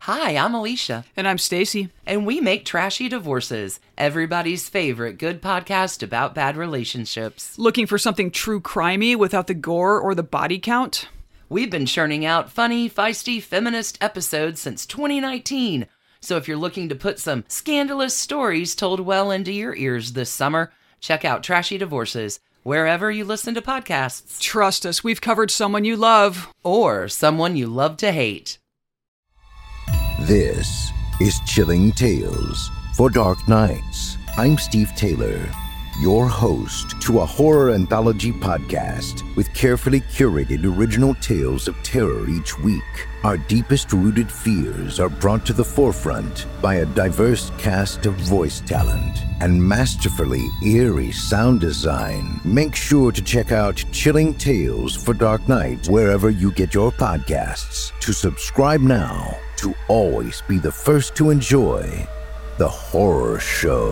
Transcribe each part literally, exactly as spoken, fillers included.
Hi, I'm Alicia. And I'm Stacy. And we make Trashy Divorces, everybody's favorite good podcast about bad relationships. Looking for something true crimey without the gore or the body count? We've been churning out funny, feisty, feminist episodes since twenty nineteen. So if you're looking to put some scandalous stories told well into your ears this summer, check out Trashy Divorces, wherever you listen to podcasts. Trust us, we've covered someone you love. Or someone you love to hate. This is Chilling Tales for Dark Nights. I'm Steve Taylor, your host to a horror anthology podcast with carefully curated original tales of terror each week. Our deepest rooted fears are brought to the forefront by a diverse cast of voice talent and masterfully eerie sound design. Make sure to check out Chilling Tales for Dark Nights wherever you get your podcasts. To subscribe now, to always be the first to enjoy the horror show.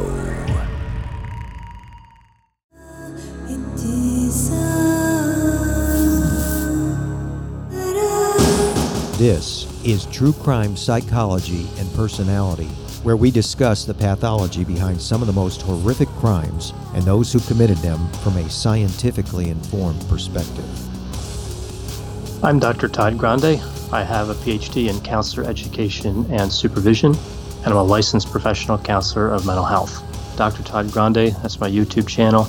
This is True Crime Psychology and Personality, where we discuss the pathology behind some of the most horrific crimes and those who committed them from a scientifically informed perspective. I'm Doctor Todd Grande. I have a P H D in counselor education and supervision, and I'm a licensed professional counselor of mental health. Doctor Todd Grande, that's my YouTube channel.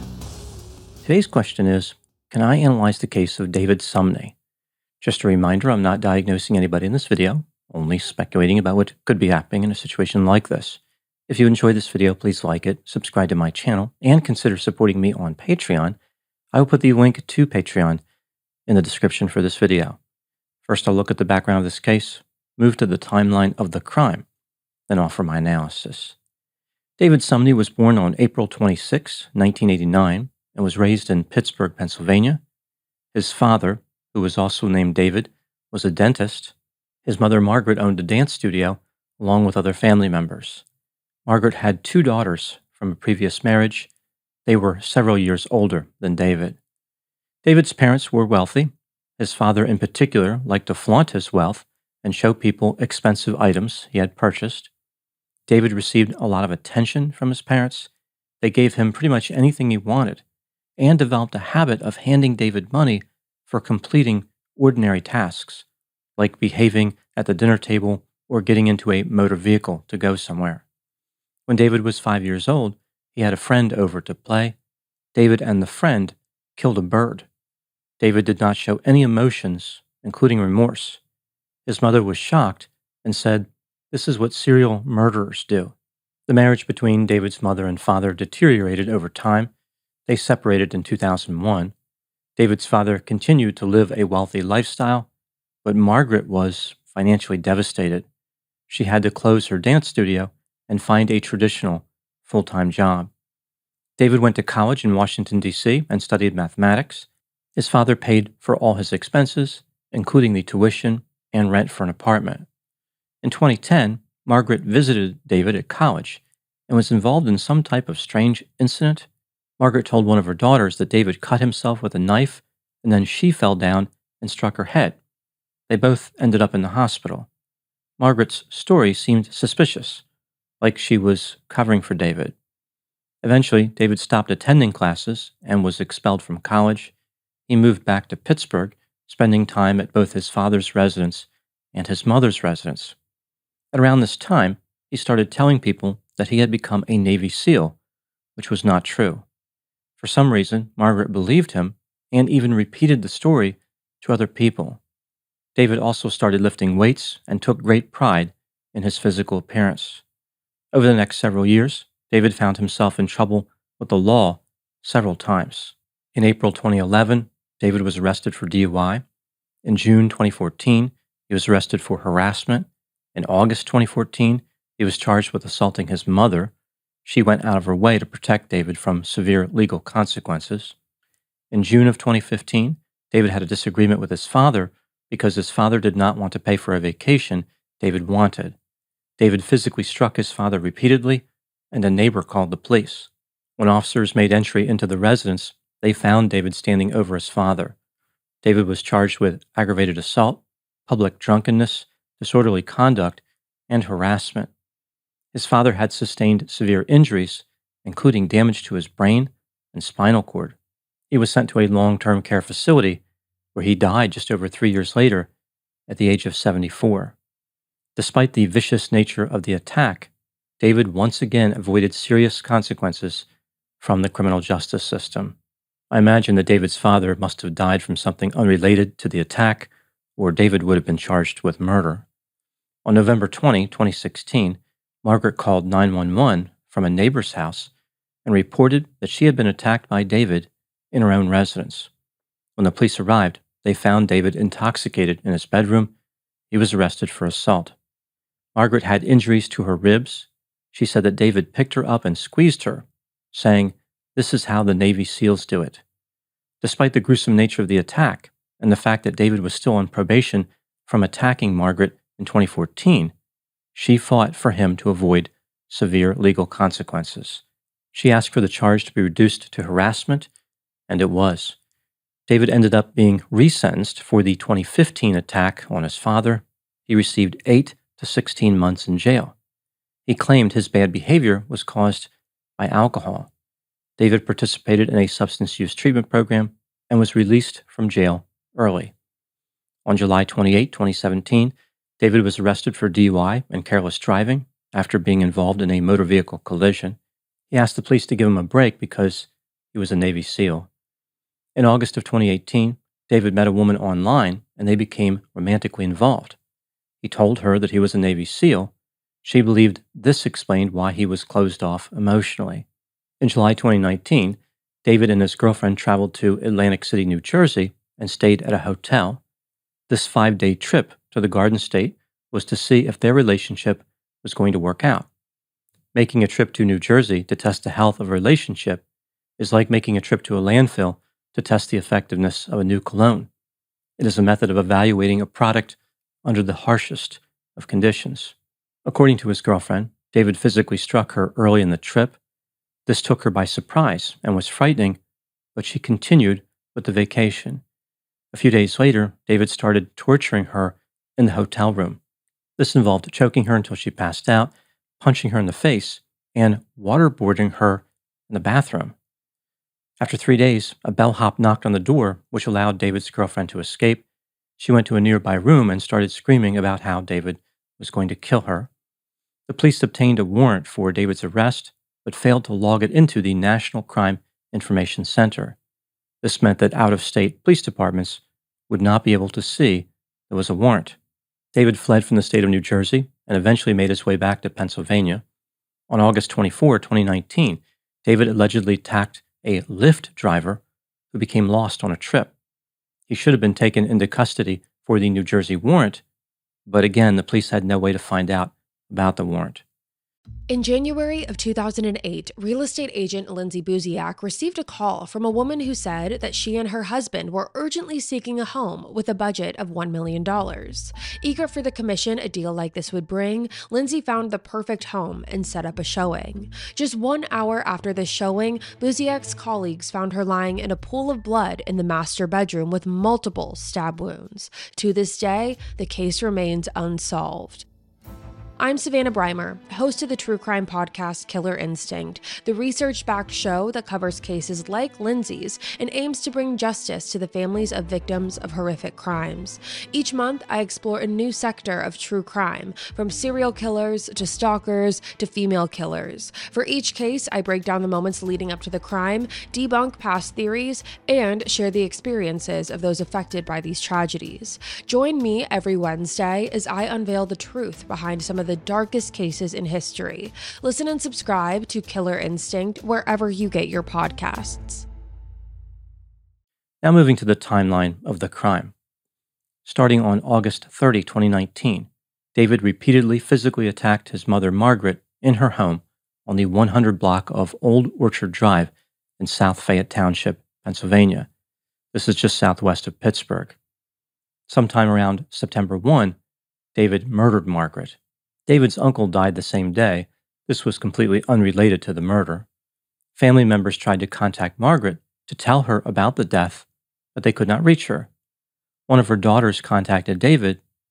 Today's question is, can I analyze the case of David Sumney? Just a reminder, I'm not diagnosing anybody in this video, only speculating about what could be happening in a situation like this. If you enjoyed this video, please like it, subscribe to my channel, and consider supporting me on Patreon. I will put the link to Patreon in the description for this video. First, I'll look at the background of this case, move to the timeline of the crime, then offer my analysis. David Sumney was born on April twenty-sixth, nineteen eighty-nine, and was raised in Pittsburgh, Pennsylvania. His father, who was also named David, was a dentist. His mother, Margaret, owned a dance studio, along with other family members. Margaret had two daughters from a previous marriage. They were several years older than David. David's parents were wealthy. His father, in particular, liked to flaunt his wealth and show people expensive items he had purchased. David received a lot of attention from his parents. They gave him pretty much anything he wanted, and developed a habit of handing David money for completing ordinary tasks, like behaving at the dinner table or getting into a motor vehicle to go somewhere. When David was five years old, he had a friend over to play. David and the friend killed a bird. David did not show any emotions, including remorse. His mother was shocked and said, "This is what serial murderers do." The marriage between David's mother and father deteriorated over time. They separated in two thousand one. David's father continued to live a wealthy lifestyle, but Margaret was financially devastated. She had to close her dance studio and find a traditional full-time job. David went to college in Washington, D C and studied mathematics. His father paid for all his expenses, including the tuition and rent for an apartment. In twenty ten, Margaret visited David at college and was involved in some type of strange incident. Margaret told one of her daughters that David cut himself with a knife, and then she fell down and struck her head. They both ended up in the hospital. Margaret's story seemed suspicious, like she was covering for David. Eventually, David stopped attending classes and was expelled from college. He moved back to Pittsburgh, spending time at both his father's residence and his mother's residence. At around this time, he started telling people that he had become a Navy SEAL, which was not true. For some reason, Margaret believed him and even repeated the story to other people. David also started lifting weights and took great pride in his physical appearance. Over the next several years, David found himself in trouble with the law several times. In April twenty eleven, David was arrested for D U I. In June twenty fourteen, he was arrested for harassment. In August twenty fourteen, he was charged with assaulting his mother. She went out of her way to protect David from severe legal consequences. In June of twenty fifteen, David had a disagreement with his father because his father did not want to pay for a vacation David wanted. David physically struck his father repeatedly, and a neighbor called the police. When officers made entry into the residence, they found David standing over his father. David was charged with aggravated assault, public drunkenness, disorderly conduct, and harassment. His father had sustained severe injuries, including damage to his brain and spinal cord. He was sent to a long-term care facility where he died just over three years later at the age of seventy-four. Despite the vicious nature of the attack, David once again avoided serious consequences from the criminal justice system. I imagine that David's father must have died from something unrelated to the attack, or David would have been charged with murder. On November twentieth, twenty sixteen, Margaret called nine one one from a neighbor's house and reported that she had been attacked by David in her own residence. When the police arrived, they found David intoxicated in his bedroom. He was arrested for assault. Margaret had injuries to her ribs. She said that David picked her up and squeezed her, saying, "This is how the Navy SEALs do it." Despite the gruesome nature of the attack and the fact that David was still on probation from attacking Margaret in twenty fourteen, she fought for him to avoid severe legal consequences. She asked for the charge to be reduced to harassment, and it was. David ended up being resentenced for the twenty fifteen attack on his father. He received eight to sixteen months in jail. He claimed his bad behavior was caused by alcohol. David participated in a substance use treatment program and was released from jail early. On July twenty-eighth, twenty seventeen, David was arrested for D U I and careless driving after being involved in a motor vehicle collision. He asked the police to give him a break because he was a Navy SEAL. In August of twenty eighteen, David met a woman online and they became romantically involved. He told her that he was a Navy SEAL. She believed this explained why he was closed off emotionally. In July twenty nineteen, David and his girlfriend traveled to Atlantic City, New Jersey, and stayed at a hotel. This five-day trip to the Garden State was to see if their relationship was going to work out. Making a trip to New Jersey to test the health of a relationship is like making a trip to a landfill to test the effectiveness of a new cologne. It is a method of evaluating a product under the harshest of conditions. According to his girlfriend, David physically struck her early in the trip. This took her by surprise and was frightening, but she continued with the vacation. A few days later, David started torturing her in the hotel room. This involved choking her until she passed out, punching her in the face, and waterboarding her in the bathroom. After three days, a bellhop knocked on the door, which allowed David's girlfriend to escape. She went to a nearby room and started screaming about how David was going to kill her. The police obtained a warrant for David's arrest, but failed to log it into the National Crime Information Center. This meant that out-of-state police departments would not be able to see there was a warrant. David fled from the state of New Jersey and eventually made his way back to Pennsylvania. On August twenty-fourth, twenty nineteen, David allegedly attacked a Lyft driver who became lost on a trip. He should have been taken into custody for the New Jersey warrant, but again, the police had no way to find out about the warrant. In January of two thousand eight, real estate agent Lindsay Buziak received a call from a woman who said that she and her husband were urgently seeking a home with a budget of one million dollars. Eager for the commission a deal like this would bring, Lindsay found the perfect home and set up a showing. Just one hour after the showing, Buziak's colleagues found her lying in a pool of blood in the master bedroom with multiple stab wounds. To this day, the case remains unsolved. I'm Savannah Breimer, host of the true crime podcast Killer Instinct, the research-backed show that covers cases like Lindsay's and aims to bring justice to the families of victims of horrific crimes. Each month, I explore a new sector of true crime, from serial killers to stalkers to female killers. For each case, I break down the moments leading up to the crime, debunk past theories, and share the experiences of those affected by these tragedies. Join me every Wednesday as I unveil the truth behind some of the darkest cases in history. Listen and subscribe to Killer Instinct wherever you get your podcasts. Now moving to the timeline of the crime. Starting on August thirtieth, twenty nineteen, David repeatedly physically attacked his mother Margaret in her home on the one hundred block of Old Orchard Drive in South Fayette Township, Pennsylvania. This is just southwest of Pittsburgh. Sometime around September first, David murdered Margaret. David's uncle died the same day. This was completely unrelated to the murder. Family members tried to contact Margaret to tell her about the death, but they could not reach her. One of her daughters contacted David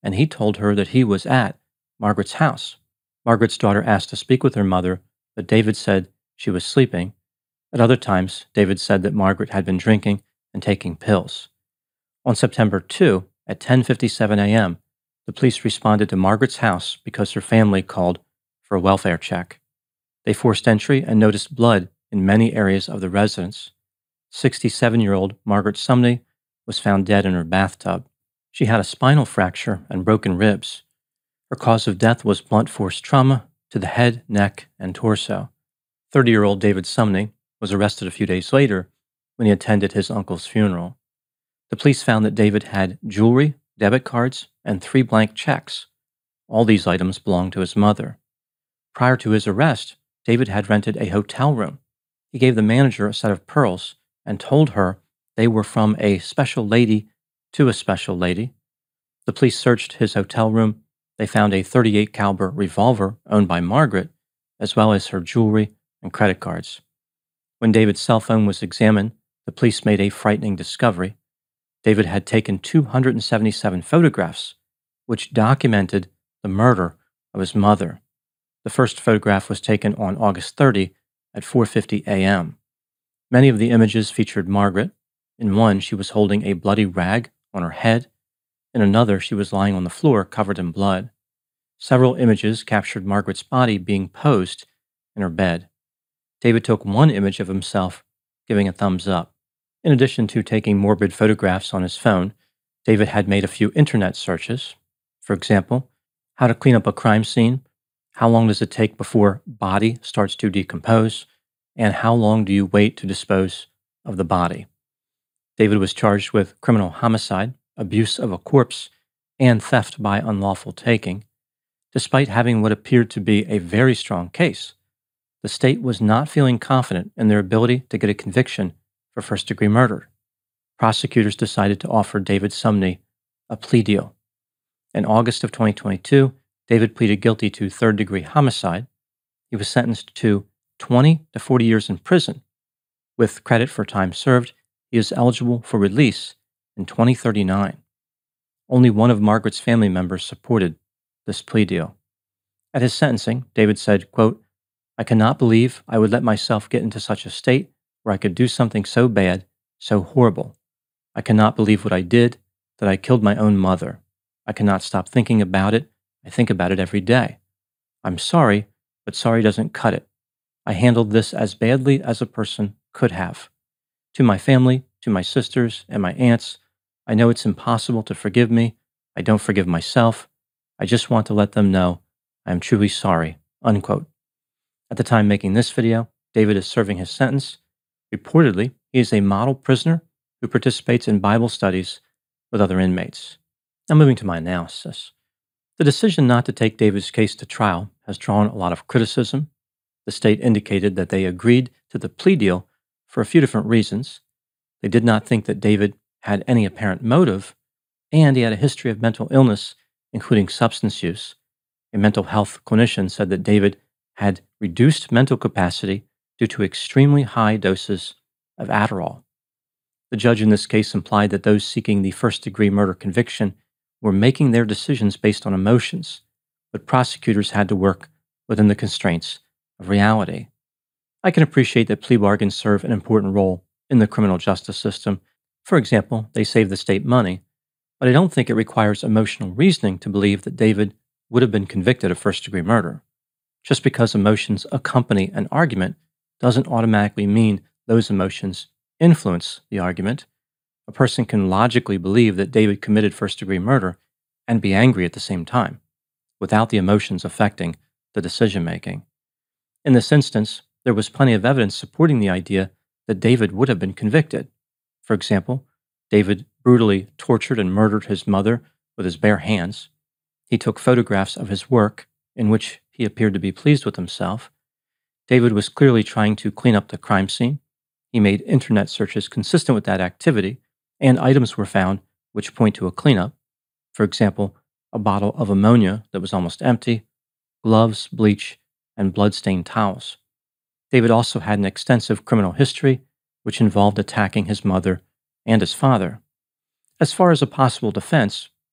and he told her that he was at Margaret's house. Margaret's daughter asked to speak with her mother, but David said she was sleeping. At other times, David said that Margaret had been drinking and taking pills. On September second, at ten fifty-seven a.m., the police responded to Margaret's house because her family called for a welfare check. They forced entry and noticed blood in many areas of the residence. sixty-seven-year-old Margaret Sumney was found dead in her bathtub. She had a spinal fracture and broken ribs. Her cause of death was blunt force trauma to the head, neck, and torso. thirty-year-old David Sumney was arrested a few days later when he attended his uncle's funeral. The police found that David had jewelry, debit cards, and three blank checks. All these items belonged to his mother. Prior to his arrest, David had rented a hotel room. He gave the manager a set of pearls and told her they were from a special lady to a special lady. The police searched his hotel room. They found a thirty-eight caliber revolver owned by Margaret, as well as her jewelry and credit cards. When David's cell phone was examined, the police made a frightening discovery. David had taken two hundred seventy-seven photographs, which documented the murder of his mother. The first photograph was taken on August thirtieth at four fifty a.m. Many of the images featured Margaret. In one, she was holding a bloody rag on her head. In another, she was lying on the floor covered in blood. Several images captured Margaret's body being posed in her bed. David took one image of himself giving a thumbs up. In addition to taking morbid photographs on his phone, David had made a few internet searches. For example, how to clean up a crime scene, how long does it take before body starts to decompose, and how long do you wait to dispose of the body. David was charged with criminal homicide, abuse of a corpse, and theft by unlawful taking. Despite having what appeared to be a very strong case, the state was not feeling confident in their ability to get a conviction for first-degree murder. Prosecutors decided to offer David Sumney a plea deal. In August of twenty twenty-two, David pleaded guilty to third-degree homicide. He was sentenced to twenty to forty years in prison. With credit for time served, he is eligible for release in twenty thirty-nine. Only one of Margaret's family members supported this plea deal. At his sentencing, David said, quote, "I cannot believe I would let myself get into such a state where I could do something so bad, so horrible. I cannot believe what I did, that I killed my own mother. I cannot stop thinking about it. I think about it every day. I'm sorry, but sorry doesn't cut it. I handled this as badly as a person could have. To my family, to my sisters and my aunts, I know it's impossible to forgive me. I don't forgive myself. I just want to let them know I am truly sorry," unquote. At the time making this video, David is serving his sentence. Reportedly, he is a model prisoner who participates in Bible studies with other inmates. Now moving to my analysis. The decision not to take David's case to trial has drawn a lot of criticism. The state indicated that they agreed to the plea deal for a few different reasons. They did not think that David had any apparent motive, and he had a history of mental illness, including substance use. A mental health clinician said that David had reduced mental capacity due to extremely high doses of Adderall. The judge in this case implied that those seeking the first-degree murder conviction were making their decisions based on emotions, but prosecutors had to work within the constraints of reality. I can appreciate that plea bargains serve an important role in the criminal justice system. For example, they save the state money, but I don't think it requires emotional reasoning to believe that David would have been convicted of first-degree murder. Just because emotions accompany an argument doesn't automatically mean those emotions influence the argument. A person can logically believe that David committed first-degree murder and be angry at the same time, without the emotions affecting the decision-making. In this instance, there was plenty of evidence supporting the idea that David would have been convicted. For example, David brutally tortured and murdered his mother with his bare hands. He took photographs of his work, in which he appeared to be pleased with himself. David was clearly trying to clean up the crime scene. He made internet searches consistent with that activity, and items were found which point to a cleanup. For example, a bottle of ammonia that was almost empty, gloves, bleach, and blood-stained towels. David also had an extensive criminal history, which involved attacking his mother and his father. As far as a possible defense,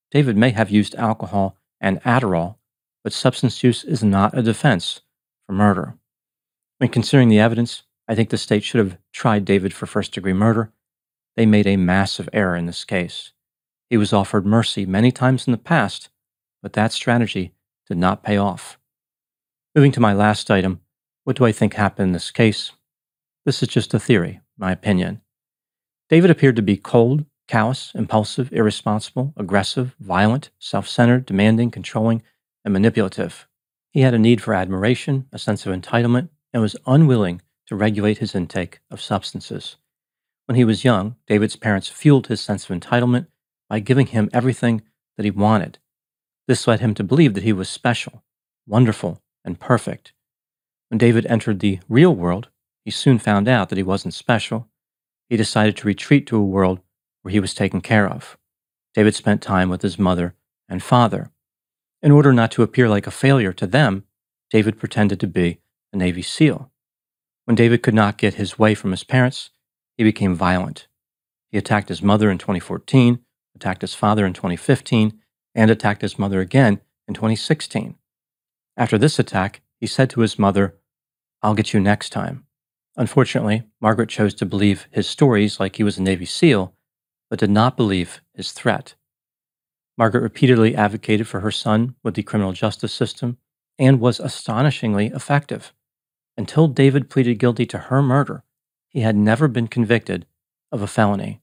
David may have used alcohol and Adderall, but substance use is not a defense for murder. When considering the evidence, I think the state should have tried David for first-degree murder. They made a massive error in this case. He was offered mercy many times in the past, but that strategy did not pay off. Moving to my last item, what do I think happened in this case? This is just a theory, my opinion. David appeared to be cold, callous, impulsive, irresponsible, aggressive, violent, self-centered, demanding, controlling, and manipulative. He had a need for admiration, a sense of entitlement, and was unwilling to regulate his intake of substances. When he was young, David's parents fueled his sense of entitlement by giving him everything that he wanted. This led him to believe that he was special, wonderful, and perfect. When David entered the real world, he soon found out that he wasn't special. He decided to retreat to a world where he was taken care of. David spent time with his mother and father. In order not to appear like a failure to them, David pretended to be a Navy SEAL. When David could not get his way from his parents, he became violent. He attacked his mother in twenty fourteen, attacked his father in twenty fifteen, and attacked his mother again in twenty sixteen. After this attack, he said to his mother, "I'll get you next time." Unfortunately, Margaret chose to believe his stories like he was a Navy SEAL, but did not believe his threat. Margaret repeatedly advocated for her son with the criminal justice system and was astonishingly effective. Until David pleaded guilty to her murder, he had never been convicted of a felony.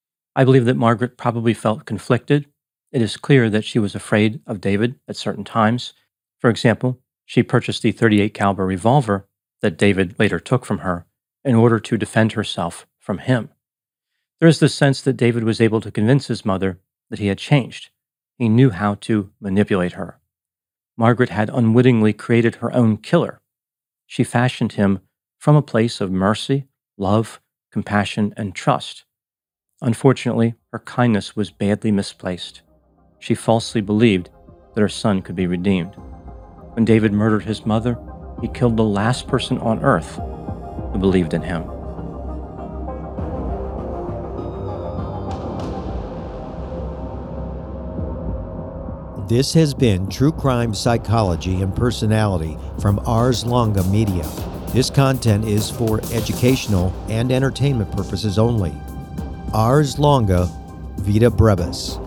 I believe that Margaret probably felt conflicted. It is clear that she was afraid of David at certain times. For example, she purchased the thirty-eight caliber revolver that David later took from her in order to defend herself from him. There is this sense that David was able to convince his mother that he had changed. He knew how to manipulate her. Margaret had unwittingly created her own killer. She fashioned him from a place of mercy, love, compassion, and trust. Unfortunately, her kindness was badly misplaced. She falsely believed that her son could be redeemed. When David murdered his mother, he killed the last person on earth who believed in him. This has been True Crime Psychology and Personality from Ars Longa Media. This content is for educational and entertainment purposes only. Ars Longa, Vita Brevis.